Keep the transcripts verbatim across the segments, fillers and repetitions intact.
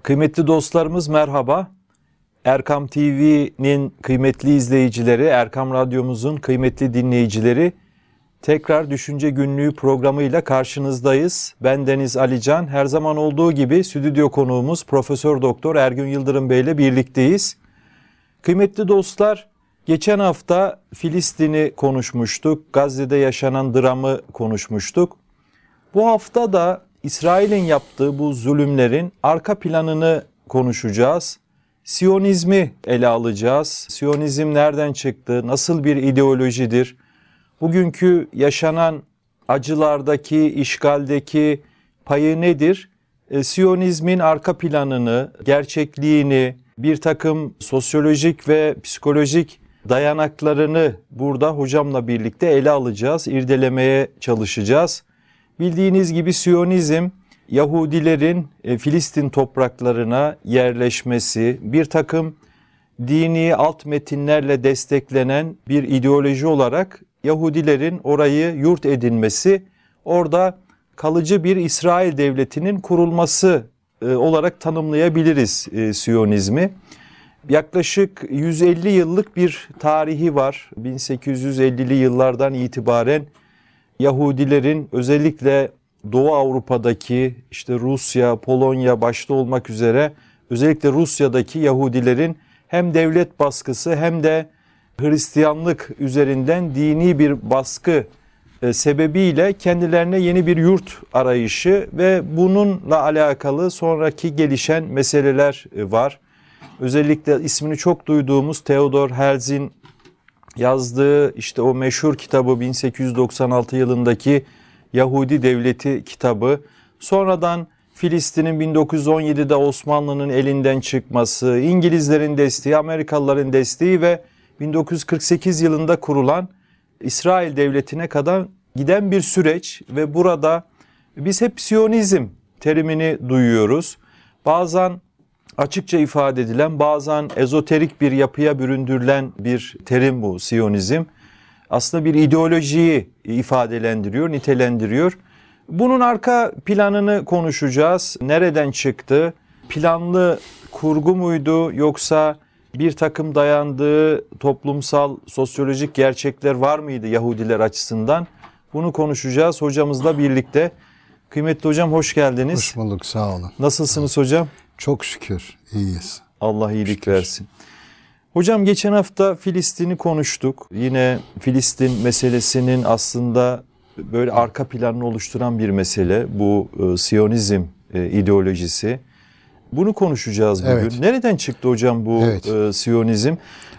Kıymetli dostlarımız merhaba. Erkam T V'nin kıymetli izleyicileri, Erkam Radyomuzun kıymetli dinleyicileri, tekrar Düşünce Günlüğü programıyla karşınızdayız. Ben Deniz Alican. Her zaman olduğu gibi stüdyo konuğumuz Profesör Doktor Ergün Yıldırım Bey ile birlikteyiz. Kıymetli dostlar, geçen hafta Filistin'i konuşmuştuk. Gazze'de yaşanan dramı konuşmuştuk. Bu hafta da İsrail'in yaptığı bu zulümlerin arka planını konuşacağız. Siyonizmi ele alacağız. Siyonizm nereden çıktı? Nasıl bir ideolojidir? Bugünkü yaşanan acılardaki, işgaldeki payı nedir? E, Siyonizmin arka planını, gerçekliğini, bir takım sosyolojik ve psikolojik dayanaklarını burada hocamla birlikte ele alacağız, irdelemeye çalışacağız. Bildiğiniz gibi Siyonizm, Yahudilerin e, Filistin topraklarına yerleşmesi, bir takım dini alt metinlerle desteklenen bir ideoloji olarak Yahudilerin orayı yurt edinmesi, orada kalıcı bir İsrail devletinin kurulması e, olarak tanımlayabiliriz e, Siyonizmi. Yaklaşık yüz elli yıllık bir tarihi var. bin sekiz yüz ellili yıllardan itibaren Yahudilerin özellikle Doğu Avrupa'daki işte Rusya, Polonya başta olmak üzere özellikle Rusya'daki Yahudilerin hem devlet baskısı hem de Hristiyanlık üzerinden dini bir baskı e, sebebiyle kendilerine yeni bir yurt arayışı ve bununla alakalı sonraki gelişen meseleler e, var. Özellikle ismini çok duyduğumuz Theodor Herzl'in yazdığı işte o meşhur kitabı bin sekiz yüz doksan altı yılındaki Yahudi Devleti kitabı, sonradan Filistin'in bin dokuz yüz on yedide Osmanlı'nın elinden çıkması, İngilizlerin desteği, Amerikalıların desteği ve bin dokuz yüz kırk sekiz yılında kurulan İsrail Devleti'ne kadar giden bir süreç ve burada biz hep Siyonizm terimini duyuyoruz. Bazen açıkça ifade edilen, bazen ezoterik bir yapıya büründürülen bir terim bu Siyonizm. Aslında bir ideolojiyi ifadelendiriyor, nitelendiriyor. Bunun arka planını konuşacağız. Nereden çıktı? Planlı kurgu muydu yoksa bir takım dayandığı toplumsal, sosyolojik gerçekler var mıydı Yahudiler açısından? Bunu konuşacağız hocamızla birlikte. Kıymetli hocam hoş geldiniz. Hoş bulduk, sağ olun. Nasılsınız hocam? Çok şükür iyiyiz. Allah iyilik Şükür. versin. Hocam geçen hafta Filistin'i konuştuk. Yine Filistin meselesinin aslında böyle arka planını oluşturan bir mesele. Bu e, Siyonizm e, ideolojisi. Bunu konuşacağız bugün. Evet. Nereden çıktı hocam bu Evet. e, Siyonizm?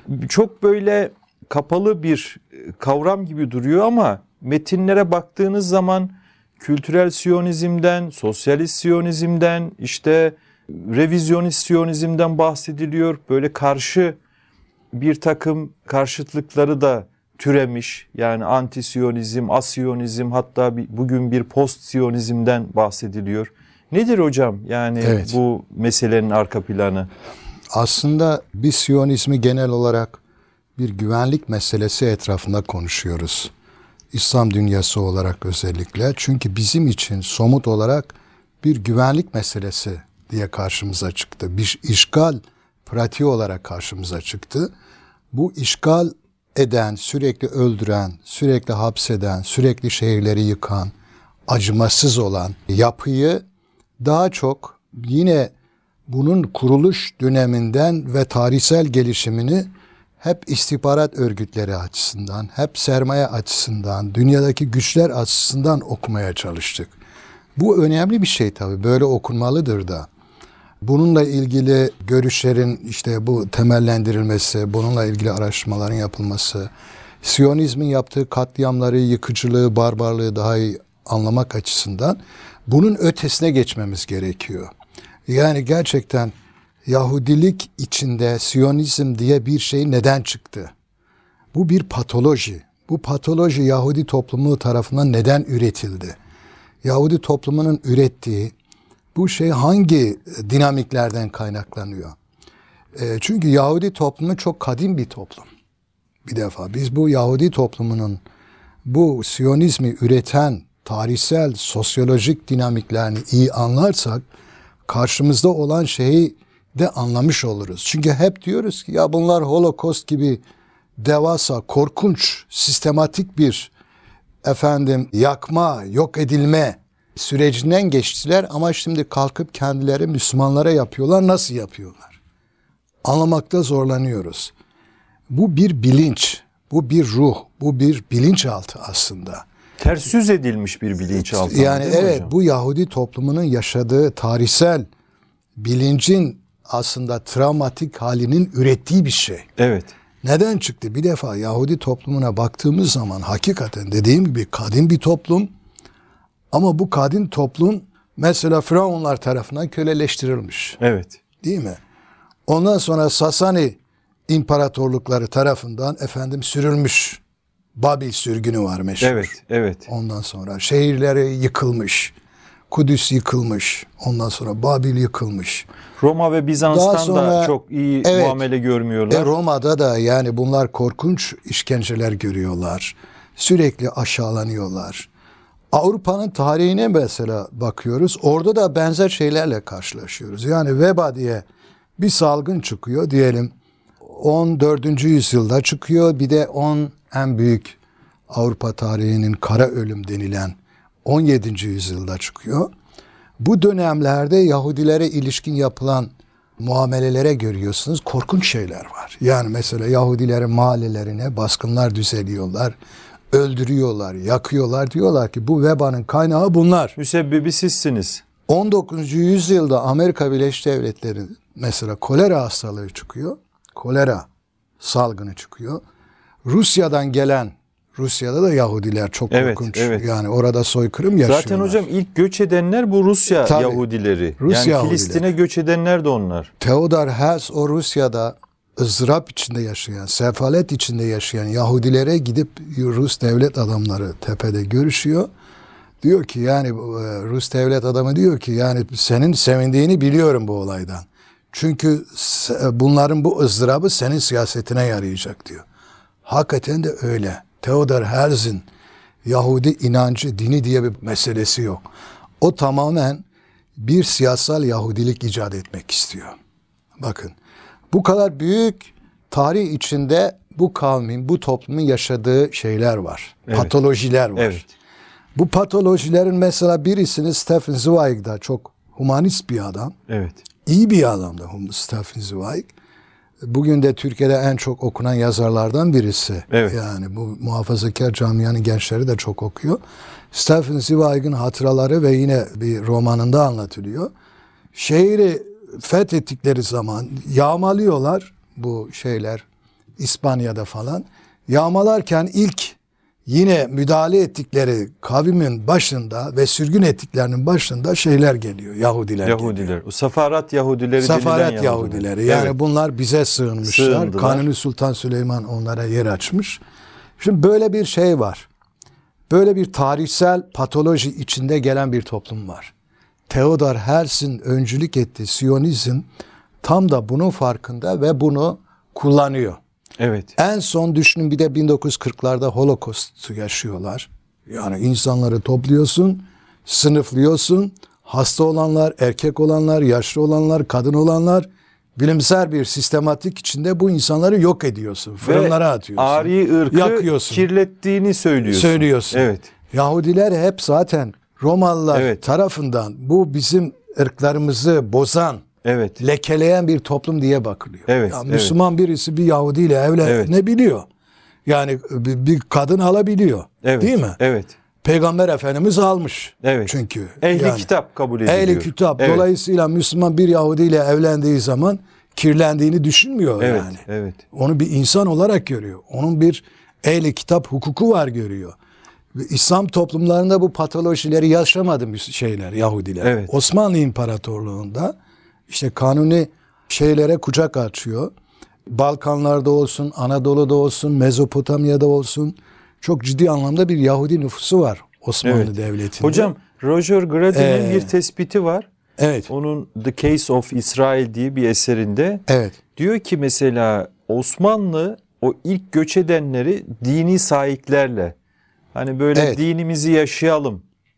Çok böyle kapalı bir kavram gibi duruyor ama metinlere baktığınız zaman kültürel Siyonizmden, sosyalist Siyonizmden, işte revizyonist Siyonizmden bahsediliyor. Böyle karşı bir takım karşıtlıkları da türemiş. Yani anti-Siyonizm, asiyonizm, hatta bir, bugün bir post-Siyonizmden bahsediliyor. Nedir hocam yani Evet. bu meselenin arka planı? Aslında biz Siyonizmi genel olarak bir güvenlik meselesi etrafında konuşuyoruz. İslam dünyası olarak özellikle. Çünkü bizim için somut olarak bir güvenlik meselesi diye karşımıza çıktı. Bir işgal pratiği olarak karşımıza çıktı. Bu işgal eden, sürekli öldüren, sürekli hapseden, sürekli şehirleri yıkan, acımasız olan yapıyı daha çok yine bunun kuruluş döneminden ve tarihsel gelişimini hep istihbarat örgütleri açısından, hep sermaye açısından, dünyadaki güçler açısından okumaya çalıştık. Bu önemli bir şey tabii, böyle okunmalıdır da. Bununla ilgili görüşlerin işte bu temellendirilmesi, bununla ilgili araştırmaların yapılması, Siyonizmin yaptığı katliamları, yıkıcılığı, barbarlığı daha iyi anlamak açısından bunun ötesine geçmemiz gerekiyor. Yani gerçekten Yahudilik içinde Siyonizm diye bir şey neden çıktı? Bu bir patoloji. Bu patoloji Yahudi toplumu tarafından neden üretildi? Yahudi toplumunun ürettiği bu şey hangi dinamiklerden kaynaklanıyor? E, çünkü Yahudi toplumu çok kadim bir toplum. Bir defa biz bu Yahudi toplumunun bu Siyonizmi üreten tarihsel, sosyolojik dinamiklerini iyi anlarsak karşımızda olan şeyi de anlamış oluruz. Çünkü hep diyoruz ki ya bunlar Holocaust gibi devasa, korkunç, sistematik bir efendim yakma, yok edilme sürecinden geçtiler ama şimdi kalkıp kendileri Müslümanlara yapıyorlar. Nasıl yapıyorlar? Anlamakta zorlanıyoruz. Bu bir bilinç, bu bir ruh, bu bir bilinçaltı aslında. Ters yüz edilmiş bir bilinçaltı. Yani evet, bu Yahudi toplumunun yaşadığı tarihsel bilincin aslında travmatik halinin ürettiği bir şey. Evet. Neden çıktı? Bir defa Yahudi toplumuna baktığımız zaman hakikaten dediğim gibi kadim bir toplum. Ama bu kadim toplum mesela Firavunlar tarafından köleleştirilmiş. Evet. Değil mi? Ondan sonra Sasani imparatorlukları tarafından efendim sürülmüş. Babil sürgünü var meşhur. Evet, evet. Ondan sonra şehirleri yıkılmış. Kudüs yıkılmış. Ondan sonra Babil yıkılmış. Roma ve Bizans'tan sonra, da çok iyi evet, muamele görmüyorlar. E Roma'da da yani bunlar korkunç işkenceler görüyorlar. Sürekli aşağılanıyorlar. Avrupa'nın tarihine mesela bakıyoruz. Orada da benzer şeylerle karşılaşıyoruz. Yani veba diye bir salgın çıkıyor diyelim. on dördüncü yüzyılda çıkıyor. Bir de on en büyük Avrupa tarihinin kara ölüm denilen on yedinci yüzyılda çıkıyor. Bu dönemlerde Yahudilere ilişkin yapılan muamelelere görüyorsunuz. Korkunç şeyler var. Yani mesela Yahudilerin mahallelerine baskınlar düzenliyorlar. Öldürüyorlar, yakıyorlar. Diyorlar ki bu vebanın kaynağı bunlar. Müsebbibi sizsiniz. on dokuzuncu yüzyılda Amerika Birleşik Devletleri mesela kolera hastalığı çıkıyor. Kolera salgını çıkıyor. Rusya'dan gelen, Rusya'da da Yahudiler çok Evet, korkunç. evet. Yani orada soykırım yaşıyorlar. Zaten hocam ilk göç edenler bu Rusya Tabii. Yahudileri. Rus yani Yahudileri. Filistin'e göç edenler de onlar. Theodor Herzl o Rusya'da ızdırap içinde yaşayan, sefalet içinde yaşayan Yahudilere gidip Rus devlet adamları tepede görüşüyor. Diyor ki yani Rus devlet adamı diyor ki yani senin sevindiğini biliyorum bu olaydan. Çünkü bunların bu ızdırabı senin siyasetine yarayacak diyor. Hakikaten de öyle. Theodor Herzl'in Yahudi inancı, dini diye bir meselesi yok. O tamamen bir siyasal Yahudilik icat etmek istiyor. Bakın bu kadar büyük tarih içinde bu kavmin, bu toplumun yaşadığı şeyler var. Evet. Patolojiler var. Evet. Bu patolojilerin mesela birisini Stefan Zweig da çok humanist bir adam. Evet. İyi bir adam da Stefan Zweig. Bugün de Türkiye'de en çok okunan yazarlardan birisi. Evet. Yani bu muhafazakar camianın gençleri de çok okuyor. Stefan Zweig'in hatıraları ve yine bir romanında anlatılıyor. Şehri fethettikleri zaman yağmalıyorlar bu şeyler İspanya'da falan. Yağmalarken ilk yine müdahale ettikleri kavimin başında ve sürgün ettiklerinin başında şeyler geliyor. Yahudiler Yahudiler. geliyor. O Safarat Yahudileri Safaret denilen Yahudileri. Yani Evet. bunlar bize sığınmışlar. Sığındılar. Kanuni Sultan Süleyman onlara yer açmış. Şimdi böyle bir şey var. Böyle bir tarihsel patoloji içinde gelen bir toplum var. Theodor Herzl'in öncülük ettiği Siyonizm tam da bunun farkında ve bunu kullanıyor. Evet. En son düşünün bir de bin dokuz yüz kırklarda Holocaust'u yaşıyorlar. Yani insanları topluyorsun, sınıflıyorsun. Hasta olanlar, erkek olanlar, yaşlı olanlar, kadın olanlar, bilimsel bir sistematik içinde bu insanları yok ediyorsun. Fırınlara atıyorsun. Ari ırkı yakıyorsun. kirlettiğini söylüyorsun. Söylüyorsun. Evet. Yahudiler hep zaten Romalılar Evet. tarafından bu bizim ırklarımızı bozan, Evet. lekeleyen bir toplum diye bakılıyor. Evet, Ya evet. Müslüman birisi bir Yahudi ile evlenebiliyor. Yani bir, bir kadın alabiliyor. Evet. Değil mi? Evet. Peygamber Efendimiz almış. Evet. Çünkü. Ehli yani, kitap kabul ediliyor. Ehli kitap. Evet. Dolayısıyla Müslüman bir Yahudi ile evlendiği zaman kirlendiğini düşünmüyor Evet. yani. Evet. Onu bir insan olarak görüyor. Onun bir ehli kitap hukuku var görüyor. Ve İslam toplumlarında bu patolojileri yaşamadı şeyler Yahudiler. Evet. Osmanlı İmparatorluğu'nda işte kanuni şeylere kucak açıyor. Balkanlarda olsun, Anadolu'da olsun, Mezopotamya'da olsun çok ciddi anlamda bir Yahudi nüfusu var Osmanlı Evet. Devleti'nde. Hocam Roger Grady'nin Ee, bir tespiti var. Evet. Onun The Case of Israel diye bir eserinde Evet. diyor ki mesela Osmanlı o ilk göç edenleri dini sahiplerle hani böyle Evet. dinimizi yaşayalım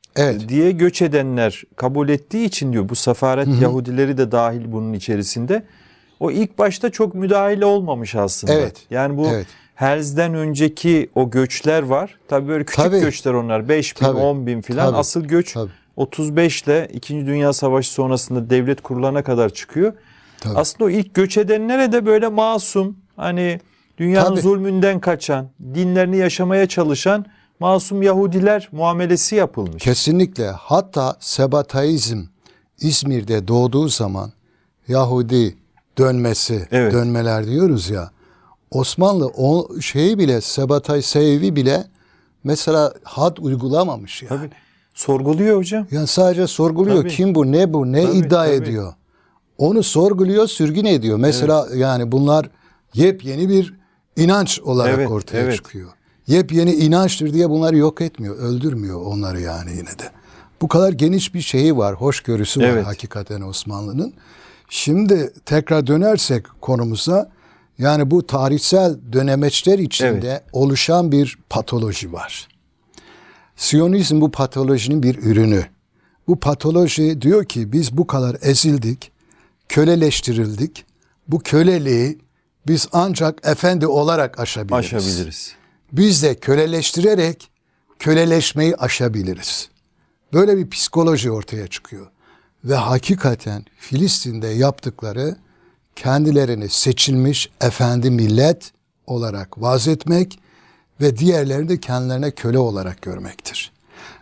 Evet. diye göç edenler kabul ettiği için diyor, bu sefaret Hı-hı. Yahudileri de dahil bunun içerisinde. O ilk başta çok müdahale olmamış aslında. Evet. Yani bu evet. Herzl'den önceki o göçler var. Tabii böyle küçük Tabii. göçler onlar. beş bin, Tabii. on bin filan. Tabii. Asıl göç Tabii. otuz beş ile İkinci Dünya Savaşı sonrasında devlet kurulana kadar çıkıyor. Tabii. Aslında o ilk göç edenlere de böyle masum, hani dünyanın Tabii. zulmünden kaçan, dinlerini yaşamaya çalışan masum Yahudiler muamelesi yapılmış. Kesinlikle. Hatta Sebataizm İzmir'de doğduğu zaman Yahudi dönmesi, Evet. dönmeler diyoruz ya. Osmanlı o şeyi bile, Sebatay Sevi bile mesela had uygulamamış yani. Tabii. Sorguluyor hocam. Yani sadece sorguluyor. Tabii. Kim bu, ne bu, ne Tabii, iddia tabii. ediyor. Onu sorguluyor, sürgün ediyor. Mesela evet. yani bunlar yepyeni bir inanç olarak evet, ortaya evet. çıkıyor. Yepyeni inançtır diye bunları yok etmiyor, öldürmüyor onları yani yine de. Bu kadar geniş bir şeyi var, hoşgörüsü var evet. hakikaten Osmanlı'nın. Şimdi tekrar dönersek konumuza, yani bu tarihsel dönemeçler içinde evet. oluşan bir patoloji var. Siyonizm bu patolojinin bir ürünü. Bu patoloji diyor ki biz bu kadar ezildik, köleleştirildik. Bu köleliği biz ancak efendi olarak aşabiliriz. Aşabiliriz. Biz de köleleştirerek köleleşmeyi aşabiliriz. Böyle bir psikoloji ortaya çıkıyor. Ve hakikaten Filistin'de yaptıkları kendilerini seçilmiş efendi millet olarak vaz etmek ve diğerlerini de kendilerine köle olarak görmektir.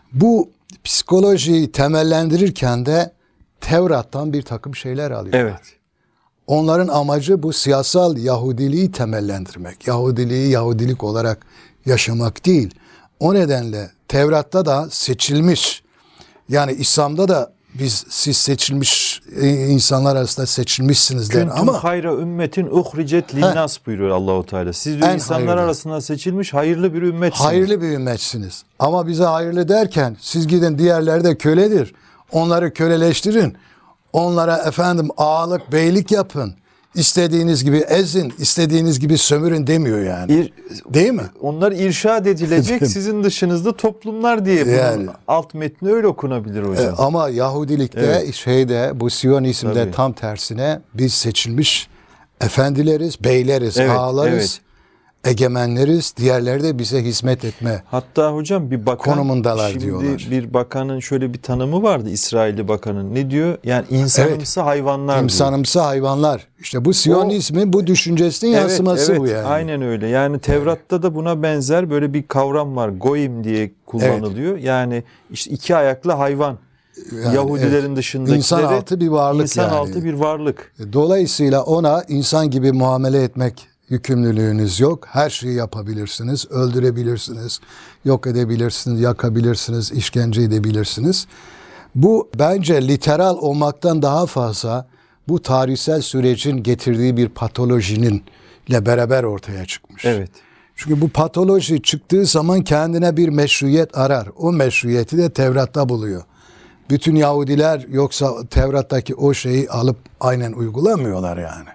Bu psikolojiyi temellendirirken de Tevrat'tan bir takım şeyler alıyorlar. Evet. Onların amacı bu siyasal Yahudiliği temellendirmek. Yahudiliği Yahudilik olarak yaşamak değil. O nedenle Tevrat'ta da seçilmiş, yani İslam'da da biz siz seçilmiş insanlar arasında seçilmişsiniz der Kuntum ama hayra ümmetin uhricet linnas buyuruyor Allahu Teala. Siz diyor insanlar hayırlı. arasında seçilmiş hayırlı bir ümmetsiniz. Hayırlı bir ümmetsiniz. Ama bize hayırlı derken siz gidin diğerleri de köledir. Onları köleleştirin. Onlara efendim ağalık, beylik yapın. İstediğiniz gibi ezin, istediğiniz gibi sömürün demiyor yani. İr, Değil mi? Onlar irşad edilecek sizin dışınızda toplumlar diye bunun yani, alt metni öyle okunabilir hocam. E, ama Yahudilikte evet. şeyde bu Siyonizmde Tabii. tam tersine biz seçilmiş efendileriz, beyleriz, evet, ağalarız. Evet. Egemenleriz, diğerleri de bize hizmet etme. Hatta hocam bir bakan konumundalar şimdi diyorlar. Bir bakanın şöyle bir tanımı vardı, İsrailli bakanın. Ne diyor? Yani insanımsı evet. hayvanlar. İnsanımsı diyor. hayvanlar. İşte bu Siyonizmin o, bu düşüncesinin evet, yansıması evet, bu yani. Aynen öyle. Yani Tevrat'ta evet. da buna benzer böyle bir kavram var. Goyim diye kullanılıyor. Evet. Yani işte iki ayaklı hayvan. Yani, Yahudilerin evet. dışındakileri insan altı bir varlık insan yani. altı bir varlık. Dolayısıyla ona insan gibi muamele etmek yükümlülüğünüz yok. Her şeyi yapabilirsiniz, öldürebilirsiniz, yok edebilirsiniz, yakabilirsiniz, işkence edebilirsiniz. Bu bence literal olmaktan daha fazla bu tarihsel sürecin getirdiği bir patolojinin ile beraber ortaya çıkmış. Evet. Çünkü bu patoloji çıktığı zaman kendine bir meşruiyet arar. O meşruiyeti de Tevrat'ta buluyor. Bütün Yahudiler yoksa Tevrat'taki o şeyi alıp aynen uygulamıyorlar yani.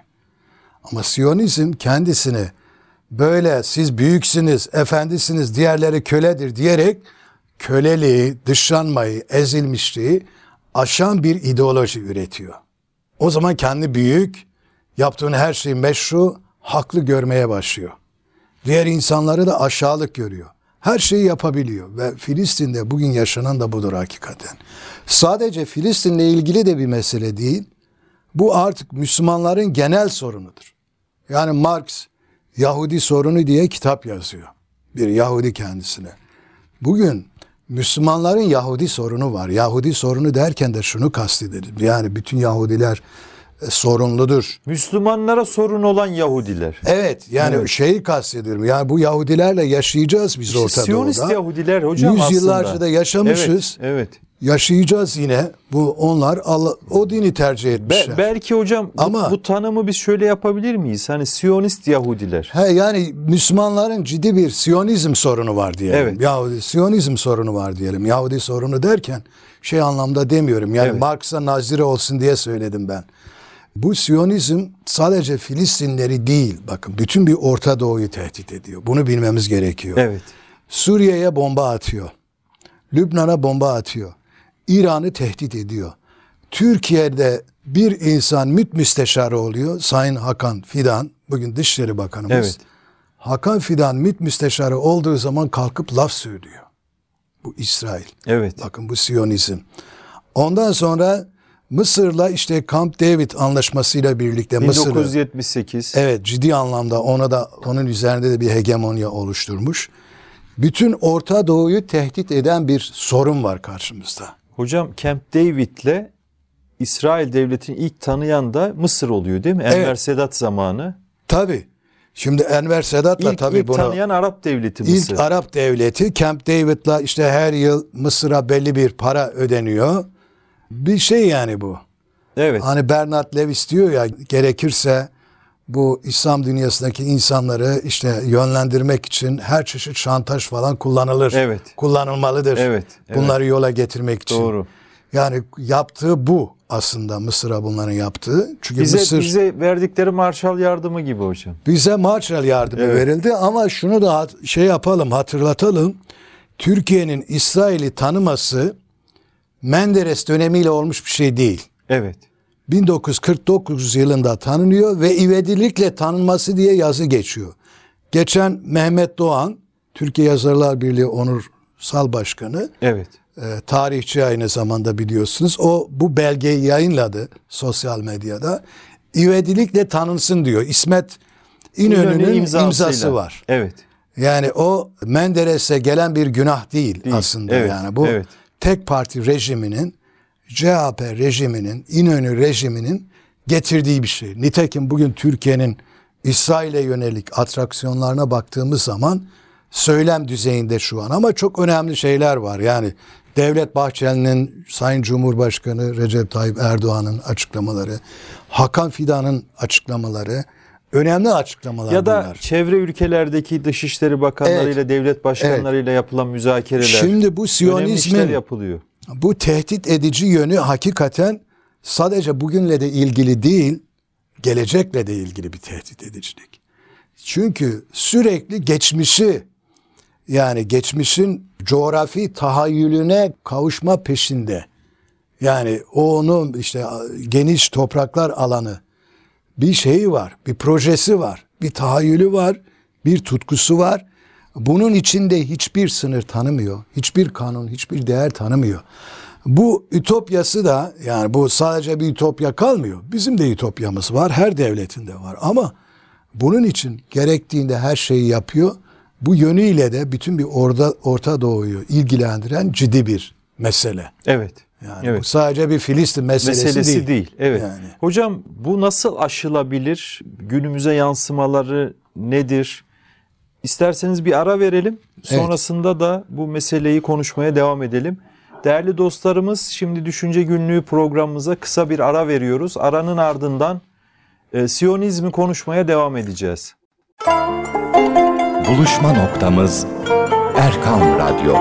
Ama Siyonizm kendisini böyle siz büyüksünüz, efendisiniz, diğerleri köledir diyerek köleliği, dışlanmayı, ezilmişliği aşan bir ideoloji üretiyor. O zaman kendi büyük, yaptığın her şeyi meşru, haklı görmeye başlıyor. Diğer insanları da aşağılık görüyor. Her şeyi yapabiliyor ve Filistin'de bugün yaşanan da budur hakikaten. Sadece Filistin'le ilgili de bir mesele değil. Bu artık Müslümanların genel sorunudur. Yani Marx Yahudi sorunu diye kitap yazıyor. Bir Yahudi kendisine. Bugün Müslümanların Yahudi sorunu var. Yahudi sorunu derken de şunu kastedelim. Yani bütün Yahudiler e, sorunludur. Müslümanlara sorun olan Yahudiler. Evet yani evet. şeyi kastediyorum. Yani bu Yahudilerle yaşayacağız biz işte Orta Doğu'da. Siyonist Yahudiler hocam aslında. Yüzyıllarca da yaşamışız. Evet, evet. Yaşayacağız yine. Bu onlar Allah, o dini tercih etmişler. Be, belki hocam Ama, bu, bu tanımı biz şöyle yapabilir miyiz? Hani Siyonist Yahudiler. He yani Müslümanların ciddi bir Siyonizm sorunu var diyelim. Evet. Yahudi Siyonizm sorunu var diyelim. Yahudi sorunu derken şey anlamda demiyorum. Yani evet. Marx'a nazire olsun diye söyledim ben. Bu Siyonizm sadece Filistinleri değil, bakın bütün bir Orta Doğu'yu tehdit ediyor. Bunu bilmemiz gerekiyor. Evet. Suriye'ye bomba atıyor. Lübnan'a bomba atıyor. İran'ı tehdit ediyor. Türkiye'de bir insan MİT müsteşarı oluyor. Sayın Hakan Fidan, bugün Dışişleri Bakanımız. Evet. Hakan Fidan MİT müsteşarı olduğu zaman kalkıp laf söylüyor. Bu İsrail. Evet. Bakın bu Siyonizm. Ondan sonra Mısır'la işte Camp David anlaşmasıyla birlikte bin dokuz yüz Mısır'ı yetmiş sekiz. evet ciddi anlamda ona da onun üzerinde de bir hegemonya oluşturmuş. Bütün Orta Doğu'yu tehdit eden bir sorun var karşımızda. Hocam Camp David'le İsrail devletini ilk tanıyan da Mısır oluyor değil mi? Enver Evet. Sedat zamanı. Tabii. Şimdi Enver Sedat'la İlk, tabii ilk bunu tanıyan Arap devleti Mısır. ilk Arap devleti Camp David'la işte her yıl Mısır'a belli bir para ödeniyor. Bir şey yani bu. Evet. Hani Bernard Lewis diyor ya, gerekirse bu İslam dünyasındaki insanları işte yönlendirmek için her çeşit şantaj falan kullanılır. Evet. Kullanılmalıdır. Evet, evet. Bunları yola getirmek için. Doğru. Yani yaptığı bu aslında, Mısır'a bunların yaptığı. Çünkü Bize Mısır bize verdikleri Marshall yardımı gibi hocam. bize Marshall yardımı Evet. verildi ama şunu da hat- şey yapalım, hatırlatalım. Türkiye'nin İsrail'i tanıması Menderes dönemiyle olmuş bir şey değil. Evet. bin dokuz yüz kırk dokuz yılında tanınıyor ve ivedilikle tanınması diye yazı geçiyor. Geçen Mehmet Doğan, Türkiye Yazarlar Birliği Onursal Başkanı, Evet. e, tarihçi aynı zamanda biliyorsunuz. O bu belgeyi yayınladı sosyal medyada. İvedilikle tanınsın diyor. İsmet İnönü'nün İnönü imzası imzasıyla. var. Evet. Yani o Menderes'e gelen bir günah değil, Değil. aslında. Evet, Yani bu evet. tek parti rejiminin, C H P rejiminin, İnönü rejiminin getirdiği bir şey. Nitekim bugün Türkiye'nin İsrail'e yönelik atraksiyonlarına baktığımız zaman söylem düzeyinde şu an, ama çok önemli şeyler var. Yani Devlet Bahçeli'nin, Sayın Cumhurbaşkanı Recep Tayyip Erdoğan'ın açıklamaları, Hakan Fidan'ın açıklamaları, önemli açıklamalar Ya da bunlar. çevre ülkelerdeki dışişleri bakanlarıyla, Evet. devlet başkanlarıyla yapılan müzakereler. Şimdi bu önemli işler Siyonizmin yapılıyor. bu tehdit edici yönü hakikaten sadece bugünle de ilgili değil, gelecekle de ilgili bir tehdit edicilik. Çünkü sürekli geçmişi, yani geçmişin coğrafi tahayyülüne kavuşma peşinde. Yani o onun işte geniş topraklar alanı, bir şeyi var, bir projesi var, bir tahayyülü var, bir tutkusu var. Bunun içinde hiçbir sınır tanımıyor, hiçbir kanun, hiçbir değer tanımıyor. Bu ütopyası da, yani bu sadece bir ütopya kalmıyor. Bizim de ütopyamız var, her devletin de var. Ama bunun için gerektiğinde her şeyi yapıyor. Bu yönüyle de bütün bir orada Orta Doğu'yu ilgilendiren ciddi bir mesele. Evet. Yani evet. bu sadece bir Filistin meselesi, Meselesi değil. değil. Evet. Yani. Hocam bu nasıl aşılabilir? Günümüze yansımaları nedir? İsterseniz bir ara verelim. Sonrasında da bu meseleyi konuşmaya devam edelim. Değerli dostlarımız, şimdi Düşünce Günlüğü programımıza kısa bir ara veriyoruz. Aranın ardından e, Siyonizmi konuşmaya devam edeceğiz. Buluşma noktamız Erkam Radyo.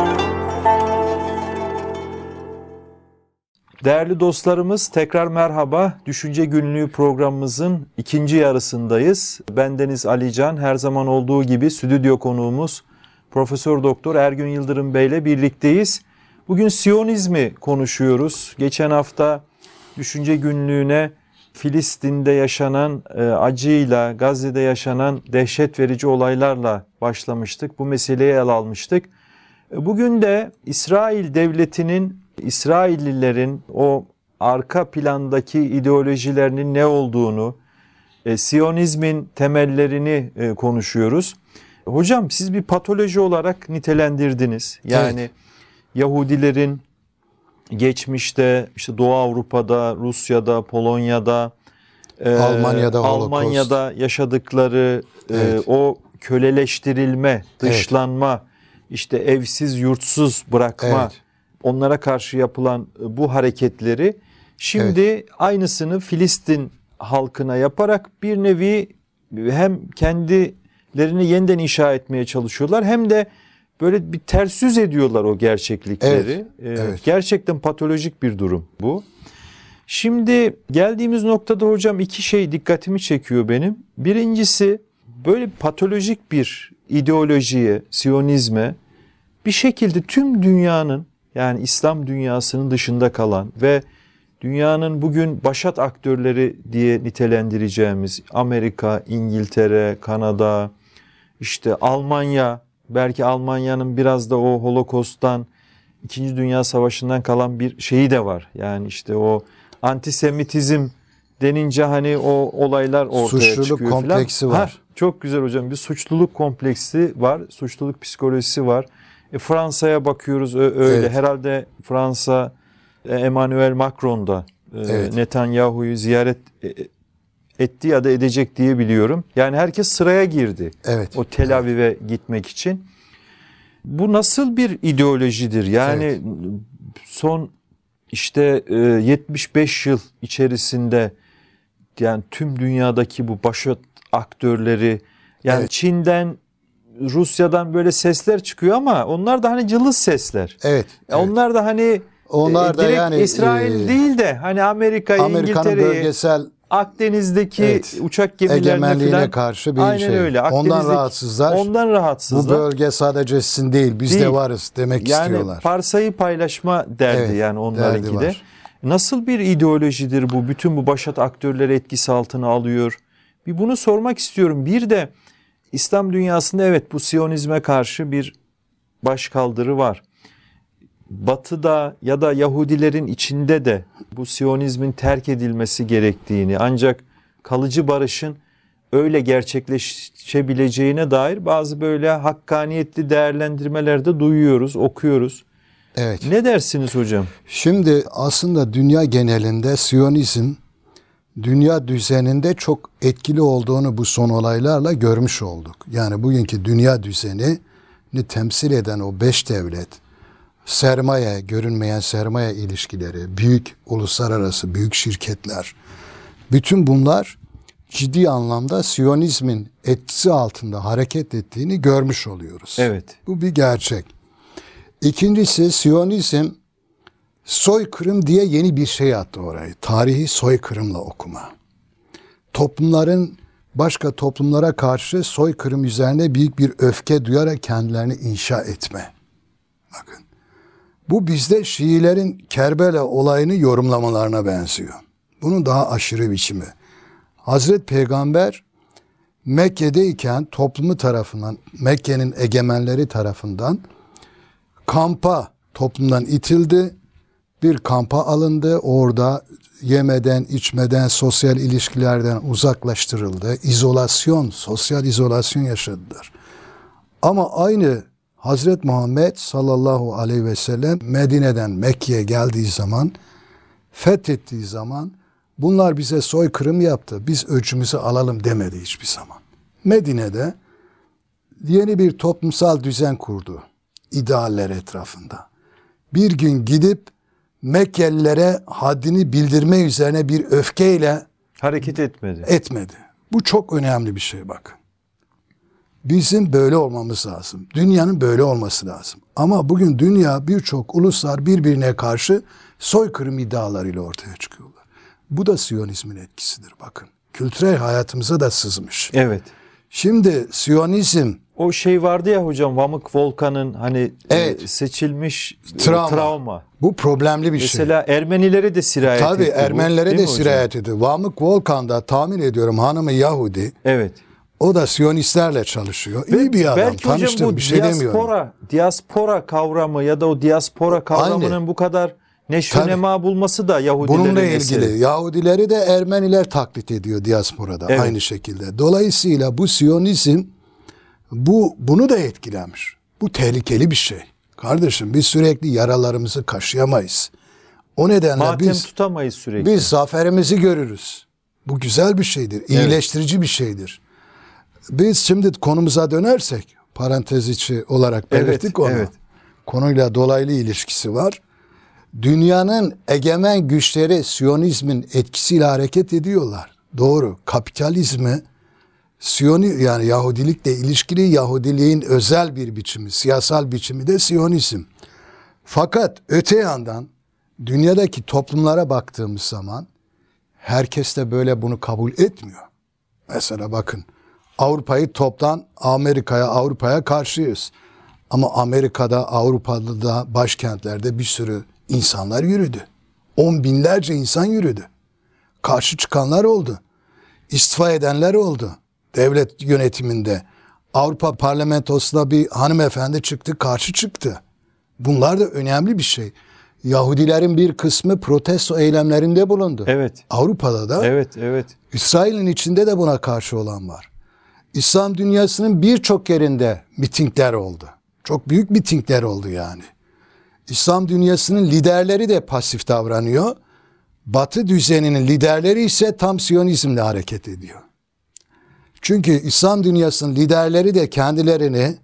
Değerli dostlarımız, tekrar merhaba. Düşünce Günlüğü programımızın ikinci yarısındayız. Bendeniz Ali Can, her zaman olduğu gibi stüdyo konuğumuz Profesör Doktor Ergün Yıldırım Bey ile birlikteyiz. Bugün Siyonizmi konuşuyoruz. Geçen hafta Düşünce Günlüğü'ne Filistin'de yaşanan e, acıyla, Gazze'de yaşanan dehşet verici olaylarla başlamıştık. Bu meseleyi ele almıştık. Bugün de İsrail Devleti'nin, İsraillilerin o arka plandaki ideolojilerinin ne olduğunu, e, Siyonizmin temellerini e, konuşuyoruz. Hocam siz bir patoloji olarak nitelendirdiniz. Yani Evet. Yahudilerin geçmişte işte Doğu Avrupa'da, Rusya'da, Polonya'da, e, Almanya'da Holocaust. Almanya'da yaşadıkları e, Evet. o köleleştirilme, dışlanma, işte evsiz yurtsuz bırakma, Evet. onlara karşı yapılan bu hareketleri şimdi aynısını Filistin halkına yaparak bir nevi hem kendilerini yeniden inşa etmeye çalışıyorlar, hem de böyle bir ters yüz ediyorlar o gerçeklikleri. Evet, Ee, evet. Gerçekten patolojik bir durum bu. Şimdi geldiğimiz noktada hocam iki şey dikkatimi çekiyor benim. Birincisi, böyle patolojik bir ideolojiye, Siyonizme bir şekilde tüm dünyanın Yani İslam dünyasının dışında kalan ve dünyanın bugün başat aktörleri diye nitelendireceğimiz Amerika, İngiltere, Kanada, işte Almanya, belki Almanya'nın biraz da o Holokost'tan, İkinci Dünya Savaşı'ndan kalan bir şeyi de var. Yani işte o antisemitizm denince hani o olaylar ortaya Suçluluk çıkıyor falan. kompleksi var. Ha, çok güzel hocam, bir suçluluk kompleksi var, suçluluk psikolojisi var. E, Fransa'ya bakıyoruz öyle. Evet. Herhalde Fransa, e, Emmanuel Macron da e, Evet. Netanyahu'yu ziyaret e, etti ya da edecek diye biliyorum. Yani herkes sıraya girdi. Evet. O Tel Aviv'e gitmek için. Bu nasıl bir ideolojidir? Yani Evet. son işte e, yetmiş beş yıl içerisinde yani tüm dünyadaki bu başat aktörleri, yani Evet. Çin'den, Rusya'dan böyle sesler çıkıyor ama onlar da hani cılız sesler. Evet. Ya evet. onlar da hani Onlar e, da direkt yani İsrail e, değil de hani Amerika'yı, Amerika'nın İngiltere'yi, bölgesel Akdeniz'deki Evet. uçak gemilerine egemenliğine falan, karşı bir aynen şey. öyle. Ondan Akdeniz'deki- rahatsızlar. Ondan Bu rahatsızlar. bölge sadece sizin değil, biz Değil. de varız demek Yani istiyorlar. parsayı paylaşma derdi Evet, yani onlarınki derdi de. var. Nasıl bir ideolojidir bu? Bütün bu başat aktörleri etkisi altına alıyor. Bir bunu sormak istiyorum. Bir de İslam dünyasında evet bu Siyonizme karşı bir başkaldırı var. Batı'da ya da Yahudilerin içinde de bu Siyonizmin terk edilmesi gerektiğini, ancak kalıcı barışın öyle gerçekleşebileceğine dair bazı böyle hakkaniyetli değerlendirmeler de duyuyoruz, okuyoruz. Evet. Ne dersiniz hocam? Şimdi aslında dünya genelinde Siyonizm dünya düzeninde çok etkili olduğunu bu son olaylarla görmüş olduk. Yani bugünkü dünya düzenini temsil eden o beş devlet, sermaye, görünmeyen sermaye ilişkileri, büyük uluslararası büyük şirketler, bütün bunlar ciddi anlamda Siyonizmin etkisi altında hareket ettiğini görmüş oluyoruz. Evet. Bu bir gerçek. İkincisi Siyonizm soykırım diye yeni bir şey attı orayı. Tarihi soykırımla okuma. Toplumların başka toplumlara karşı soykırım üzerine büyük bir öfke duyarak kendilerini inşa etme. Bakın. Bu bizde Şiilerin Kerbela olayını yorumlamalarına benziyor. Bunun daha aşırı biçimi. Hazreti Peygamber Mekke'deyken toplumu tarafından, Mekke'nin egemenleri tarafından kampa toplumdan itildi. Bir kampa alındı. Orada yemeden, içmeden, sosyal ilişkilerden uzaklaştırıldı. İzolasyon, sosyal izolasyon yaşadılar. Ama aynı Hazreti Muhammed sallallahu aleyhi ve sellem Medine'den Mekke'ye geldiği zaman, fethettiği zaman bunlar bize soykırım yaptı, biz ölçümüzü alalım demedi hiçbir zaman. Medine'de yeni bir toplumsal düzen kurdu idealler etrafında. Bir gün gidip Mekkelilere haddini bildirme üzerine bir öfkeyle Hareket etmedi. etmedi. Bu çok önemli bir şey bakın. Bizim böyle olmamız lazım. Dünyanın böyle olması lazım. Ama bugün dünya birçok uluslar birbirine karşı soykırım iddialarıyla ortaya çıkıyorlar. Bu da Siyonizmin etkisidir bakın. Kültürel hayatımıza da sızmış. Evet. Şimdi Siyonizm O şey vardı ya hocam, Vamık Volkan'ın hani Evet. e, seçilmiş e, travma. travma. Bu problemli bir şey. Mesela Ermenilere de sirayet Tabii etti bu, Ermenilere değil de mi hocam? sirayet ediyor. Vamık Volkan'da tahmin ediyorum hanımı Yahudi. Evet. O da Siyonistlerle çalışıyor. İyi bir adam. Belki hocam Tanıştım bu bir şey demiyorum. diaspora, diaspora kavramı ya da o diaspora kavramının Aynı. bu kadar neşve Tabii. nema bulması da Yahudilerin Bununla eseri. ilgili Yahudileri de Ermeniler taklit ediyor diasporada Evet. aynı şekilde. Dolayısıyla bu Siyonizm bu bunu da etkilemiş. Bu tehlikeli bir şey. Kardeşim biz sürekli yaralarımızı kaşıyamayız. O nedenle Matem biz tutamayız sürekli. biz zaferimizi görürüz. Bu güzel bir şeydir. İyileştirici bir şeydir. Biz şimdi konumuza dönersek parantez içi olarak belirttik Evet, onu. evet. Konuyla dolaylı ilişkisi var. Dünyanın egemen güçleri Siyonizmin etkisiyle hareket ediyorlar. Doğru. Kapitalizmi Siyoni yani Yahudilikle ilişkili Yahudiliğin özel bir biçimi, siyasal biçimi de Siyonizm. Fakat öte yandan dünyadaki toplumlara baktığımız zaman herkes de böyle bunu kabul etmiyor. Mesela bakın Avrupa'yı toptan Amerika'ya, Avrupa'ya karşıyız. Ama Amerika'da, Avrupa'da, başkentlerde bir sürü insanlar yürüdü. On binlerce insan yürüdü. Karşı çıkanlar oldu. İstifa edenler oldu. Devlet yönetiminde. Avrupa Parlamentosu'na bir hanımefendi çıktı, karşı çıktı. Bunlar da önemli bir şey. Yahudilerin bir kısmı protesto eylemlerinde bulundu. Evet. Avrupa'da da. Evet, evet. İsrail'in içinde de buna karşı olan var. İslam dünyasının birçok yerinde mitingler oldu. Çok büyük mitingler oldu yani. İslam dünyasının liderleri de pasif davranıyor. Batı düzeninin liderleri ise tam Siyonizmle hareket ediyor. Çünkü İslam dünyasının liderleri de kendilerini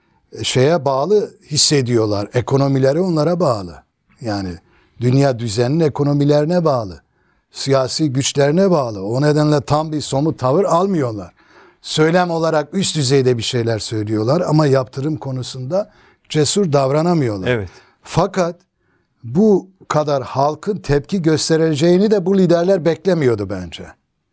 şeye bağlı hissediyorlar. Ekonomileri onlara bağlı. Yani dünya düzeninin ekonomilerine bağlı. Siyasi güçlerine bağlı. O nedenle tam bir somut tavır almıyorlar. Söylem olarak üst düzeyde bir şeyler söylüyorlar ama yaptırım konusunda cesur davranamıyorlar. Evet. Fakat bu kadar halkın tepki göstereceğini de bu liderler beklemiyordu bence.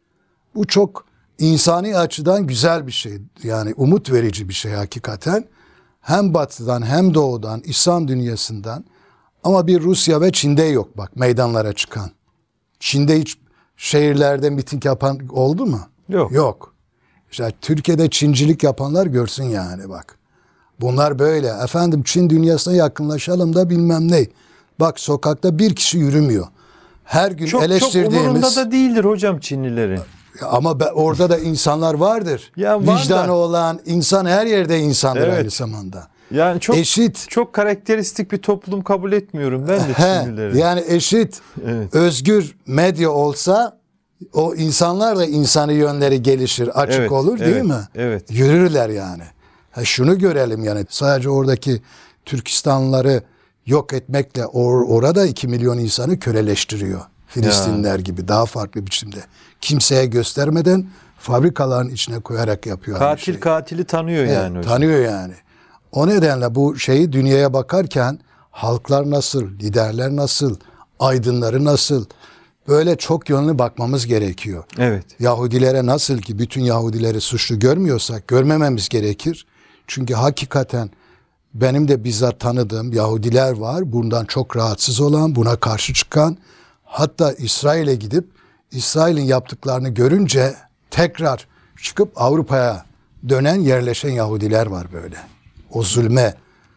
Bu çok insani açıdan güzel bir şey. Yani umut verici bir şey hakikaten. Hem batıdan hem doğudan, İslam dünyasından, ama bir Rusya ve Çin'de yok bak meydanlara çıkan. Çin'de hiç şehirlerde miting yapan oldu mu? Yok. Yok. İşte Türkiye'de Çincilik yapanlar görsün yani bak. Bunlar böyle. Efendim Çin dünyasına yakınlaşalım da bilmem ne. Bak sokakta bir kişi yürümüyor. Her gün Çok, eleştirdiğimiz... çok umurunda da değildir hocam Çinlilerin. Ama be, orada da insanlar vardır. Ya var Vicdanı da. olan insan her yerde insandır Evet. aynı zamanda. Yani çok Eşit. çok karakteristik bir toplum kabul etmiyorum ben de He, Çinlileri. yani eşit, Evet. özgür medya olsa o insanlar da insani yönleri gelişir, açık Evet, olur değil evet, mi? evet. Yürürler yani. Ha, şunu görelim yani sadece oradaki Türkistanlıları yok etmekle or, orada iki milyon insanı köleleştiriyor. Filistinler gibi daha farklı biçimde. Kimseye göstermeden fabrikaların içine koyarak yapıyor. aynı Katil şeyi. katili tanıyor Evet, yani hocam. tanıyor yani. O nedenle bu şeyi dünyaya bakarken halklar nasıl, liderler nasıl, aydınları nasıl, böyle çok yönlü bakmamız gerekiyor. Evet. Yahudilere nasıl ki bütün Yahudileri suçlu görmüyorsak görmememiz gerekir. Çünkü hakikaten benim de bizzat tanıdığım Yahudiler var. Bundan çok rahatsız olan, buna karşı çıkan, hatta İsrail'e gidip İsrail'in yaptıklarını görünce tekrar çıkıp Avrupa'ya dönen, yerleşen Yahudiler var böyle. O zulme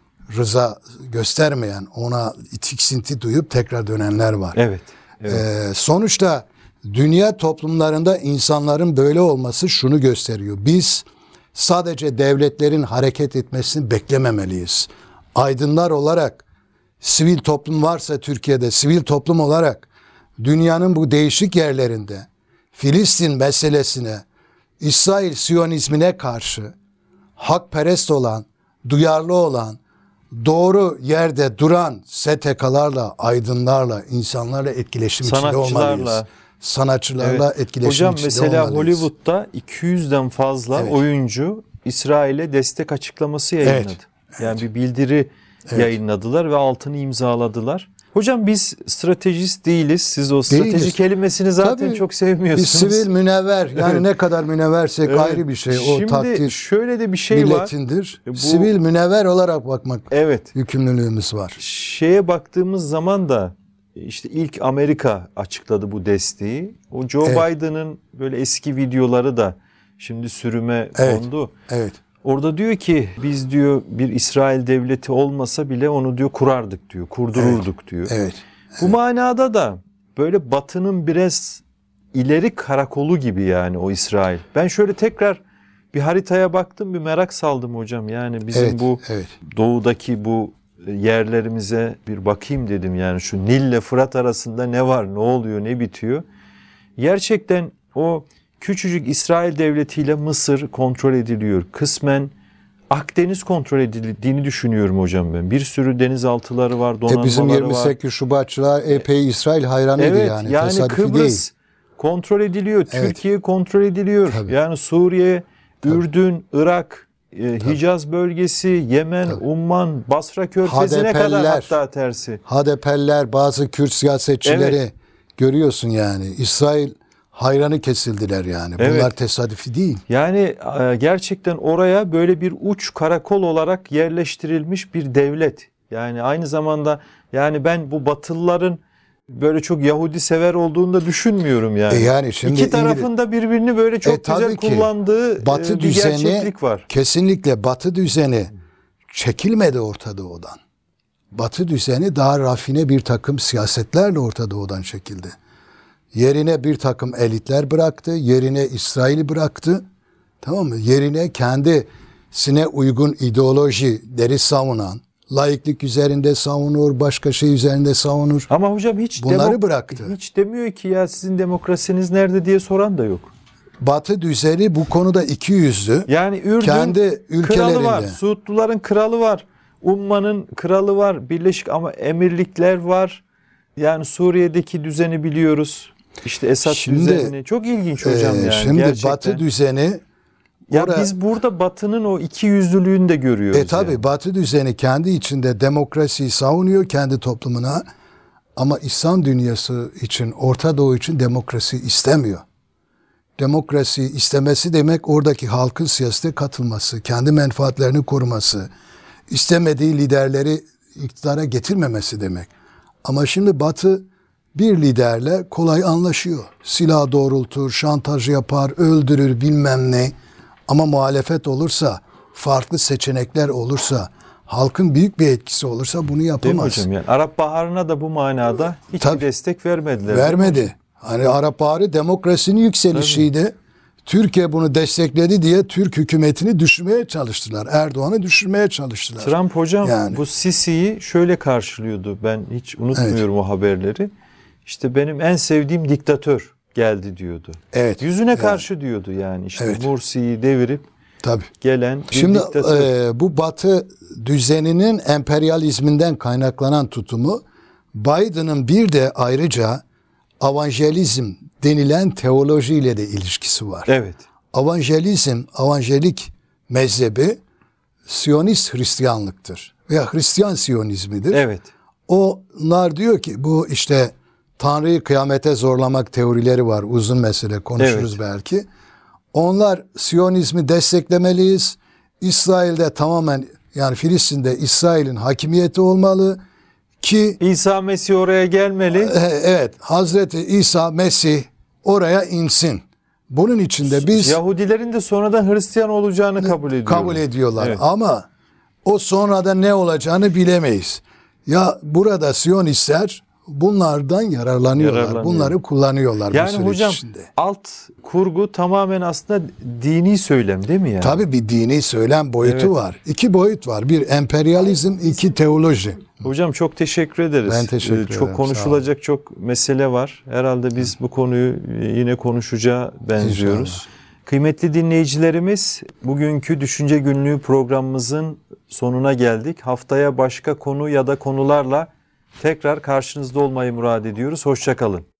rıza göstermeyen, ona tiksinti duyup tekrar dönenler var. Evet. evet. Ee, sonuçta dünya toplumlarında insanların böyle olması şunu gösteriyor. Biz sadece devletlerin hareket etmesini beklememeliyiz. Aydınlar olarak, sivil toplum varsa Türkiye'de, sivil toplum olarak dünyanın bu değişik yerlerinde Filistin meselesine, İsrail Siyonizmine karşı hakperest olan, duyarlı olan, doğru yerde duran S T K'larla, aydınlarla, insanlarla etkileşim içinde Sanatçılarla. olmalıyız. Sanatçılarla Evet. etkileşim Hocam içinde mesela olmalıyız. Hollywood'da iki yüzden fazla Evet. oyuncu İsrail'e destek açıklaması yayınladı. Evet. Yani bir bildiri Evet. yayınladılar ve altını imzaladılar. Hocam biz stratejist değiliz. Siz o strateji Değiliz. kelimesini zaten Tabii, çok Bir sevmiyorsunuz. sivil münevver, yani Evet. ne kadar münevversek Evet. ayrı bir şey. O Şimdi takdir şöyle de bir şey var. milletindir. Bu- Sivil münevver olarak bakmak Evet. yükümlülüğümüz var. Şeye baktığımız zaman da işte ilk Amerika açıkladı bu desteği. O Joe Evet. Biden'ın böyle eski videoları da şimdi sürüme Evet. kondu. Evet. Orada diyor ki biz diyor bir İsrail devleti olmasa bile onu diyor kurardık diyor, kurdururduk diyor. Evet. Bu manada da böyle Batı'nın biraz ileri karakolu gibi yani o İsrail. Ben şöyle tekrar bir haritaya baktım, bir merak saldım hocam. Yani bizim Evet. bu Evet. doğudaki bu yerlerimize bir bakayım dedim. Yani şu Nil ile Fırat arasında ne var, ne oluyor, ne bitiyor. Gerçekten o küçücük İsrail devletiyle Mısır kontrol ediliyor. Kısmen Akdeniz kontrol edildiğini düşünüyorum hocam ben. Bir sürü denizaltıları var, donanmaları E bizim yirmi var. sekiz Şubatçılar epey İsrail hayranıydı Evet, yani. yani Tesadüfi Kıbrıs değil. kontrol ediliyor, Evet. Türkiye kontrol ediliyor. Tabii. Yani Suriye, Ürdün, Irak, e, Hicaz bölgesi, Yemen, Umman, Basra Körfezi'ne kadar Hadepeller. hatta tersi. Hadepeller, bazı Kürt siyasetçileri Evet. görüyorsun yani. İsrail hayranı kesildiler yani. Evet. Bunlar tesadüfi değil. Yani e, gerçekten oraya böyle bir uç karakol olarak yerleştirilmiş bir devlet. Yani aynı zamanda yani ben bu Batılıların böyle çok Yahudi sever olduğunu da düşünmüyorum yani. E yani şimdi İki tarafın da birbirini böyle çok E güzel tabii ki. kullandığı Batı e, bir düzeni gerçeklik var. kesinlikle Batı düzeni çekilmedi Orta Doğu'dan. Batı düzeni daha rafine bir takım siyasetlerle Orta Doğu'dan çekildi. Yerine bir takım elitler bıraktı, yerine İsrail'i bıraktı. Tamam mı? Yerine kendisine uygun ideolojileri savunan, laiklik üzerinde savunur, başka şey üzerinde savunur. Ama hocam hiç Bunları demok- bıraktı. Hiç demiyor ki ya sizin demokrasiniz nerede diye soran da yok. Batı düzeni bu konuda iki yüzlü. Yani Ürdün Kendi kralı var, ülkelerinde. Suudluların kralı var, Umma'nın kralı var, Birleşik ama emirlikler var. Yani Suriye'deki düzeni biliyoruz. İşte Esad Şimdi, düzenini. Çok ilginç hocam Ee, yani. Şimdi gerçekten. Batı düzeni Ya oraya- biz burada Batı'nın o iki yüzlülüğünü de görüyoruz. E tabi yani. Batı düzeni kendi içinde demokrasiyi savunuyor kendi toplumuna ama İslam dünyası için, Orta Doğu için demokrasi istemiyor. Demokrasi istemesi demek oradaki halkın siyasete katılması, kendi menfaatlerini koruması, istemediği liderleri iktidara getirmemesi demek. Ama şimdi Batı bir liderle kolay anlaşıyor. Silah doğrultur, şantaj yapar, öldürür bilmem ne. Ama muhalefet olursa, farklı seçenekler olursa, halkın büyük bir etkisi olursa bunu Değil mi yapamaz. hocam? Yani Arap Baharı'na da bu manada hiçbir Tabii. destek vermediler. Vermedi. Hani Arap Baharı demokrasinin yükselişiydi. Türkiye bunu destekledi diye Türk hükümetini düşürmeye çalıştılar. Erdoğan'ı düşürmeye çalıştılar. Trump hocam Yani. bu Sisi'yi şöyle karşılıyordu. Ben hiç unutmuyorum o haberleri. İşte benim en sevdiğim diktatör geldi diyordu. Evet. Yüzüne Yani. karşı diyordu yani. İşte Evet. Mursi'yi devirip Tabii. gelen bir Şimdi diktatör. e, bu Batı düzeninin emperyalizminden kaynaklanan tutumu Biden'ın bir de ayrıca evangelizm denilen teolojiyle de ilişkisi var. Evet. Evangelizm, evangelik mezhebi Siyonist Hristiyanlıktır veya Hristiyan Siyonizmidir. Evet. Onlar diyor ki bu işte Tanrı'yı kıyamete zorlamak teorileri var. Uzun mesele konuşuruz Evet. belki. Onlar Siyonizmi desteklemeliyiz. İsrail'de tamamen yani Filistin'de İsrail'in hakimiyeti olmalı ki İsa Mesih oraya gelmeli. e, evet Hazreti İsa Mesih oraya insin. Bunun için de biz Yahudilerin de sonradan Hristiyan olacağını kabul ediyorlar. kabul ediyorlar. Evet. Ama o sonrada ne olacağını bilemeyiz. Ya burada Siyonistler bunlardan yararlanıyorlar. Yararlanıyor. Bunları kullanıyorlar bu Yani süreç hocam içinde. alt kurgu tamamen aslında dini söylem değil mi yani? Tabii bir dini söylem boyutu Evet. var. İki boyut var. Bir emperyalizm, iki teoloji. Hocam çok teşekkür ederiz. Ben teşekkür Ee, ederim, Çok sağ konuşulacak çok mesele var. Herhalde biz bu konuyu yine konuşacağı benziyoruz. İnşallah. Kıymetli dinleyicilerimiz, bugünkü Düşünce Günlüğü programımızın sonuna geldik. Haftaya başka konu ya da konularla tekrar karşınızda olmayı murad ediyoruz. Hoşça kalın.